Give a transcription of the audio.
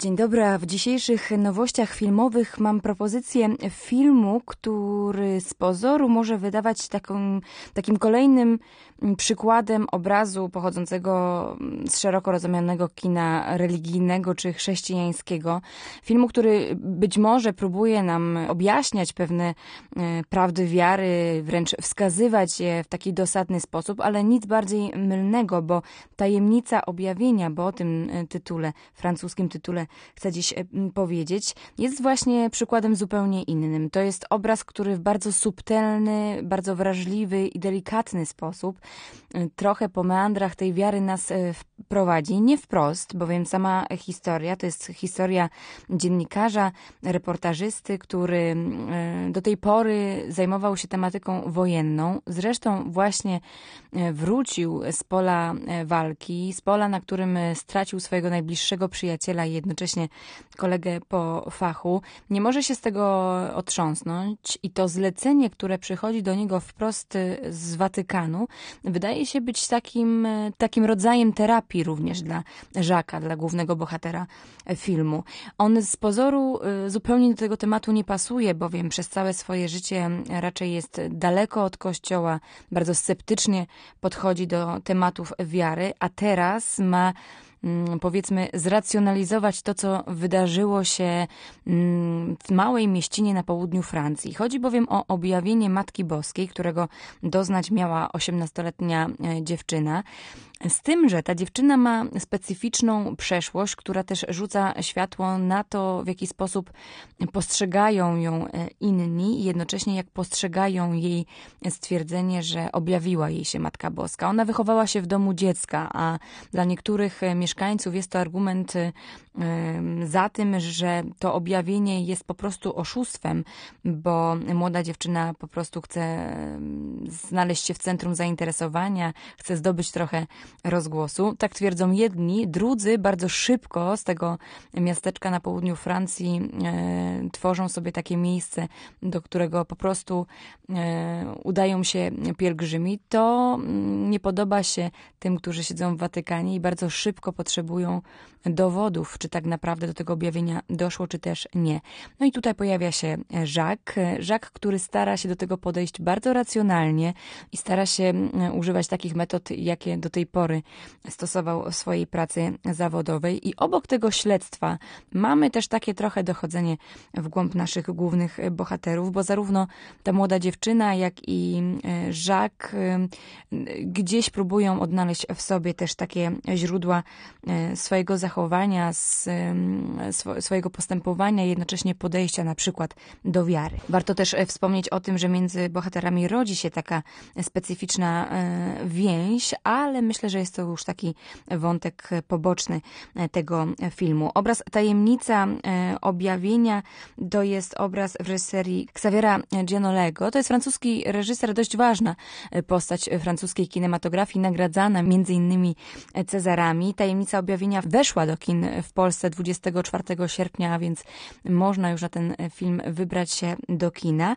Dzień dobry, a w dzisiejszych nowościach filmowych mam propozycję filmu, który z pozoru może wydawać takim kolejnym przykładem obrazu pochodzącego z szeroko rozumianego kina religijnego czy chrześcijańskiego. Filmu, który być może próbuje nam objaśniać pewne prawdy wiary, wręcz wskazywać je w taki dosadny sposób, ale nic bardziej mylnego, bo Tajemnica objawienia, bo o tym tytule, francuskim tytule chcę dziś powiedzieć, jest właśnie przykładem zupełnie innym. To jest obraz, który w bardzo subtelny, bardzo wrażliwy i delikatny sposób trochę po meandrach tej wiary nas prowadzi. Nie wprost, bowiem sama historia to jest historia dziennikarza, reportażysty, który do tej pory zajmował się tematyką wojenną. Zresztą właśnie wrócił z pola walki, z pola, na którym stracił swojego najbliższego przyjaciela i jednocześnie kolegę po fachu. Nie może się z tego otrząsnąć i to zlecenie, które przychodzi do niego wprost z Watykanu, wydaje się być takim rodzajem terapii również dla Jacques'a, dla głównego bohatera filmu. On z pozoru zupełnie do tego tematu nie pasuje, bowiem przez całe swoje życie raczej jest daleko od Kościoła, bardzo sceptycznie podchodzi do tematów wiary, a teraz ma powiedzmy zracjonalizować to, co wydarzyło się w małej mieścinie na południu Francji. Chodzi bowiem o objawienie Matki Boskiej, którego doznać miała 18-letnia dziewczyna. Z tym, że ta dziewczyna ma specyficzną przeszłość, która też rzuca światło na to, w jaki sposób postrzegają ją inni i jednocześnie jak postrzegają jej stwierdzenie, że objawiła jej się Matka Boska. Ona wychowała się w domu dziecka, a dla niektórych mieszkańców jest to argument za tym, że to objawienie jest po prostu oszustwem, bo młoda dziewczyna po prostu chce znaleźć się w centrum zainteresowania, chce zdobyć trochę rozgłosu. Tak twierdzą jedni, drudzy bardzo szybko z tego miasteczka na południu Francji tworzą sobie takie miejsce, do którego po prostu udają się pielgrzymi. To nie podoba się tym, którzy siedzą w Watykanie i bardzo szybko potrzebują dowodów, czy tak naprawdę do tego objawienia doszło, czy też nie. No i tutaj pojawia się Jacques, który stara się do tego podejść bardzo racjonalnie i stara się używać takich metod, jakie do tej pory stosował w swojej pracy zawodowej. I obok tego śledztwa mamy też takie trochę dochodzenie w głąb naszych głównych bohaterów, bo zarówno ta młoda dziewczyna, jak i Jacques gdzieś próbują odnaleźć w sobie też takie źródła swojego zachowania, swojego postępowania i jednocześnie podejścia na przykład do wiary. Warto też wspomnieć o tym, że między bohaterami rodzi się taka specyficzna więź, ale myślę, że jest to już taki wątek poboczny tego filmu. Obraz Tajemnica objawienia to jest obraz w reżyserii Xaviera Giannolego. To jest francuski reżyser, dość ważna postać francuskiej kinematografii, nagradzana między innymi Cezarami. Tajemnica objawienia weszła do kin w Polsce 24 sierpnia, a więc można już na ten film wybrać się do kina.